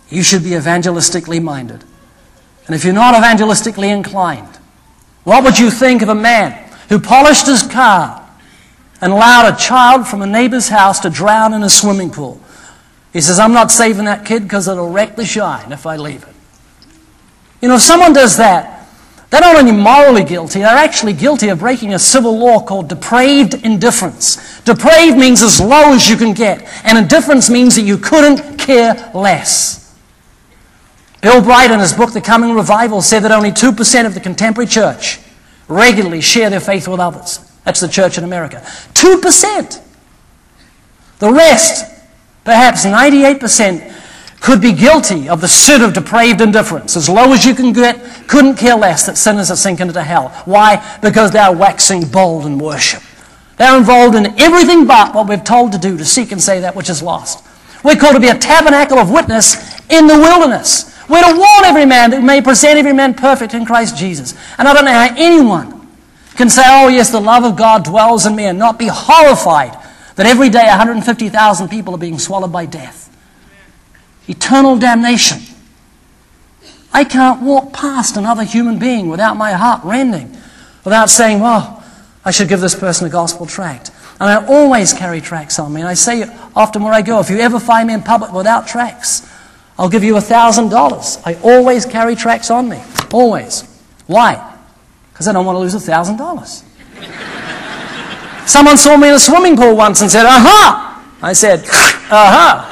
you should be evangelistically minded. And if you're not evangelistically inclined, what would you think of a man who polished his car and allowed a child from a neighbor's house to drown in a swimming pool? He says, I'm not saving that kid because it'll wreck the shine if I leave it. You know, if someone does that, they're not only morally guilty, they're actually guilty of breaking a civil law called depraved indifference. Depraved means as low as you can get, and indifference means that you couldn't care less. Bill Bright, in his book, The Coming Revival, said that only 2% of the contemporary church regularly share their faith with others. That's the church in America. 2%. The rest, perhaps 98%, could be guilty of the sin of depraved indifference. As low as you can get, couldn't care less that sinners are sinking into hell. Why? Because they're waxing bold in worship. They're involved in everything but what we're told to do, to seek and save that which is lost. We're called to be a tabernacle of witness in the wilderness. We're to warn every man that we may present every man perfect in Christ Jesus. And I don't know how anyone can say, oh yes, the love of God dwells in me, and not be horrified that every day 150,000 people are being swallowed by death. Eternal damnation. I can't walk past another human being without my heart rending, without saying, well, I should give this person a gospel tract. And I always carry tracts on me. And I say often where I go, if you ever find me in public without tracts, I'll give you $1,000. I always carry tracts on me. Always. Why? Because I don't want to lose $1,000. Someone saw me in a swimming pool once and said, aha! I said, aha!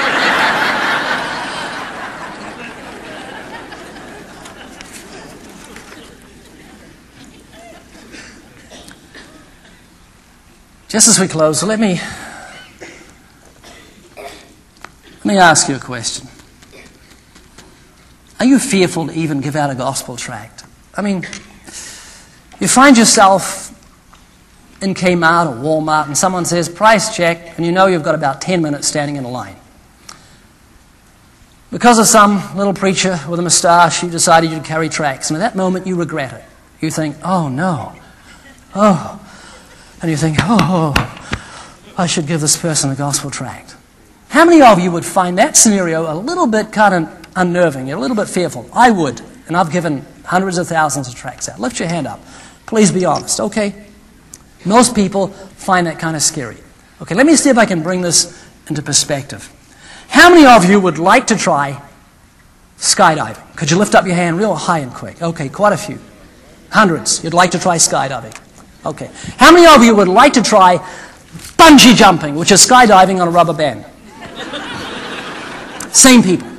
Just as we close, let me ask you a question. Are you fearful to even give out a gospel tract? I mean, you find yourself in Kmart or Walmart and someone says, price check, and you know you've got about 10 minutes standing in a line. Because of some little preacher with a moustache, you decided you'd carry tracts, and at that moment you regret it. You think, oh no, oh. And you think, oh, I should give this person a gospel tract. How many of you would find that scenario a little bit kind of unnerving, a little bit fearful? I would, and I've given hundreds of thousands of tracts out. Lift your hand up. Please be honest, okay? Most people find that kind of scary. Okay, let me see if I can bring this into perspective. How many of you would like to try skydiving? Could you lift up your hand real high and quick? Okay, quite a few. Hundreds. You'd like to try skydiving. Okay. How many of you would like to try bungee jumping, which is skydiving on a rubber band? Same people.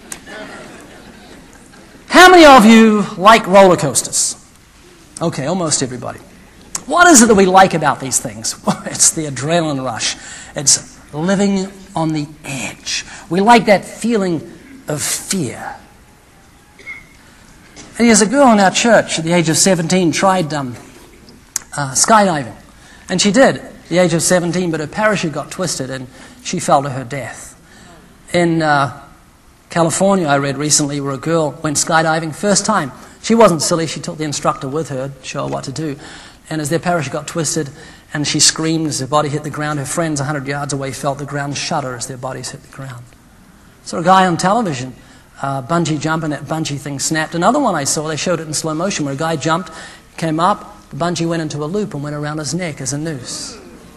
How many of you like roller coasters? Okay, almost everybody. What is it that we like about these things? Well, it's the adrenaline rush. It's living on the edge. We like that feeling of fear. And there's a girl in our church at the age of 17 tried skydiving. And she did at the age of 17, but her parachute got twisted and she fell to her death. In California, I read recently, where a girl went skydiving, first time. She wasn't silly, she took the instructor with her to show her what to do. And as their parachute got twisted and she screamed as her body hit the ground, her friends 100 yards away felt the ground shudder as their bodies hit the ground. So a guy on television, bungee jumping, that bungee thing snapped. Another one I saw, they showed it in slow motion, where a guy jumped, came up, the bungee went into a loop and went around his neck as a noose.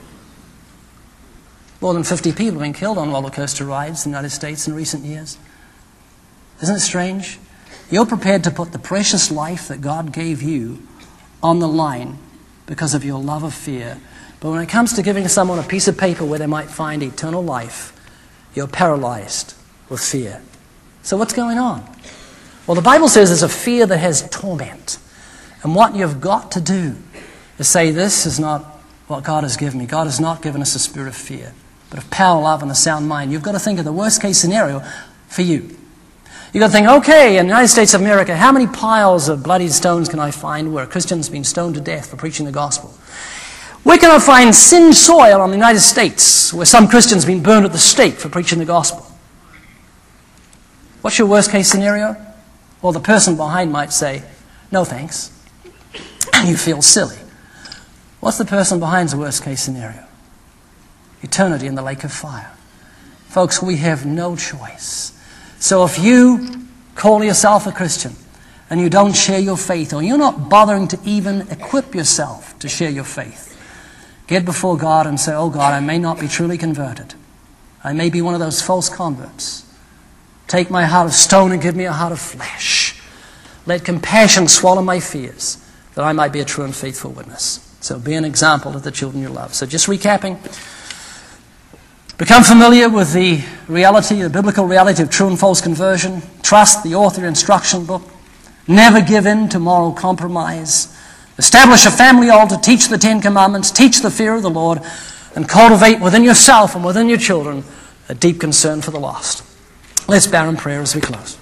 More than 50 people have been killed on roller coaster rides in the United States in recent years. Isn't it strange? You're prepared to put the precious life that God gave you on the line because of your love of fear. But when it comes to giving someone a piece of paper where they might find eternal life, you're paralyzed with fear. So what's going on? Well, the Bible says there's a fear that has torment. And what you've got to do is say, this is not what God has given me. God has not given us a spirit of fear, but of power, love, and a sound mind. You've got to think of the worst case scenario for you. You've got to think, okay, in the United States of America, how many piles of bloody stones can I find where Christians have been stoned to death for preaching the gospel? Where can I find singed soil on the United States where some Christians have been burned at the stake for preaching the gospel? What's your worst case scenario? Well, the person behind might say, no thanks. And you feel silly. What's the person behind's worst case scenario? Eternity in the lake of fire. Folks, we have no choice So if you call yourself a Christian and you don't share your faith, or you're not bothering to even equip yourself to share your faith, get before God and say, oh God, I may not be truly converted. I may be one of those false converts. Take my heart of stone and give me a heart of flesh. Let compassion swallow my fears, that I might be a true and faithful witness. So be an example to the children you love. So just recapping, become familiar with the reality, the biblical reality of true and false conversion. Trust the author instruction book. Never give in to moral compromise. Establish a family altar. Teach the 10 Commandments. Teach the fear of the Lord. And cultivate within yourself and within your children a deep concern for the lost. Let's bow in prayer as we close.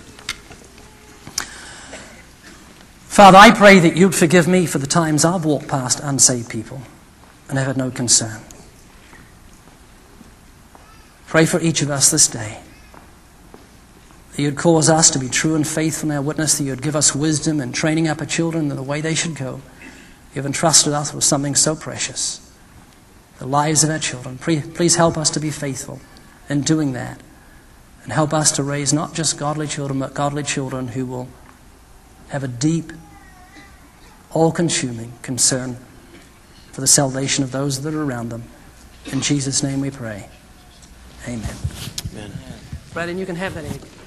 Father, I pray that you'd forgive me for the times I've walked past unsaved people and have had no concern. Pray for each of us this day, that you'd cause us to be true and faithful in our witness, that you'd give us wisdom in training up our children in the way they should go. You've entrusted us with something so precious, the lives of our children. Please help us to be faithful in doing that, and help us to raise not just godly children, but godly children who will have a deep, all-consuming concern for the salvation of those that are around them. In Jesus' name we pray. Amen. Amen. Brandon, you can have that.